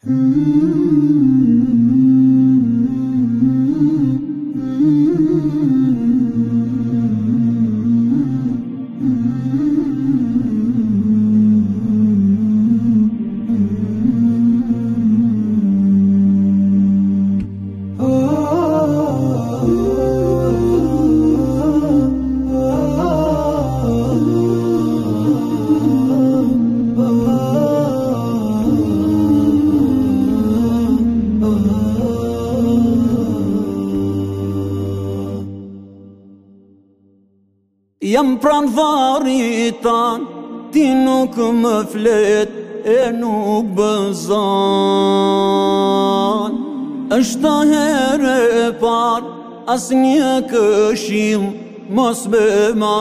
Jam pran varrit tan, ti nuk më flet e nuk bëzan. Është herë e par, as një këshill mos me ma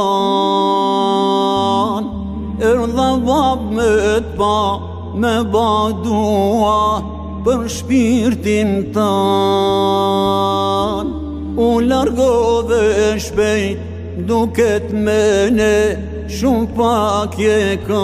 dhan. Erdha bab me t'pa, me ba dua për shpirtin tan. U largove shpejt, duket mene shumë pak je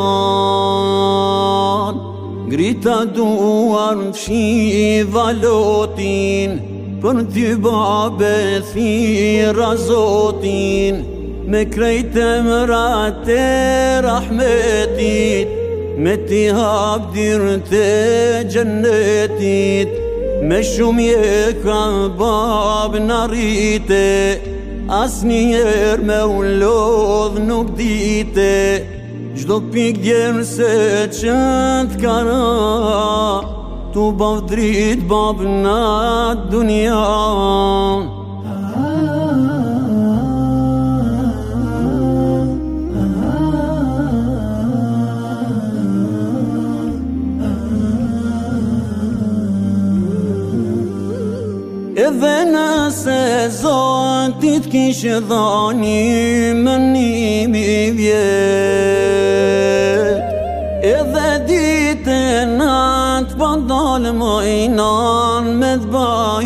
kan. Grita duar fshiva lotin, për ty babe thira zotin. Me krejt emrat e rahmetit, me ti hap dyrt e gjennetit. Me shumë je ka bab në rrite, as njerë me u lodh nuk dite. Gjdo pik djerë se që t'kara, tu bav drit bab në dunia. Edhe nëse Zotit kishë dhani mënimi vjet, edhe dite natë pa dalë mojnan me t'baj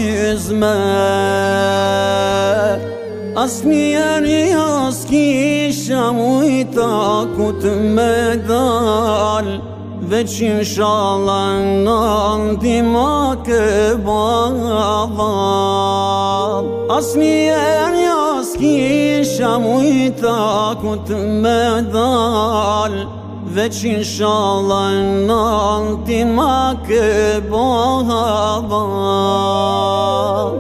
hizmet. Asnjëri as kisha mujta ku t'me dal, veç inshallah nanti ma ke badal. Asnjëri as kisha mujta ku t'me dal, veç inshallah nanti ma ke badal.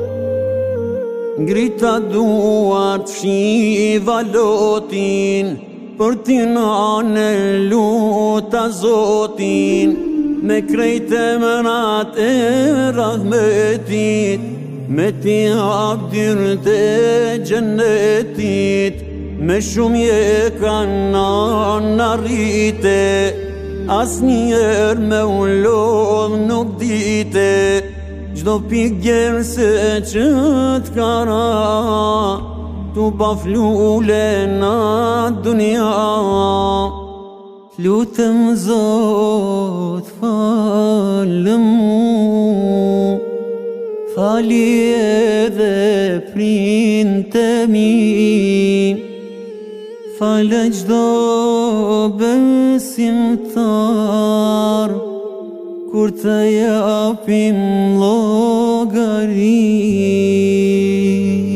Grita duart fshiva lotin, për ti nane luta Zotin. Me krejt emrat e rahmetit, me ti hap dyrt e gjennetit. Me shumë je kanë në rrite, as njerë me u lodh nuk dite. Gjdo pik djerë se që t'kara, tu pa flule në dunia. Lutem Zot falë mu, fali edhe printe mi. Falë gjdo besimtar, kur të japim llogari.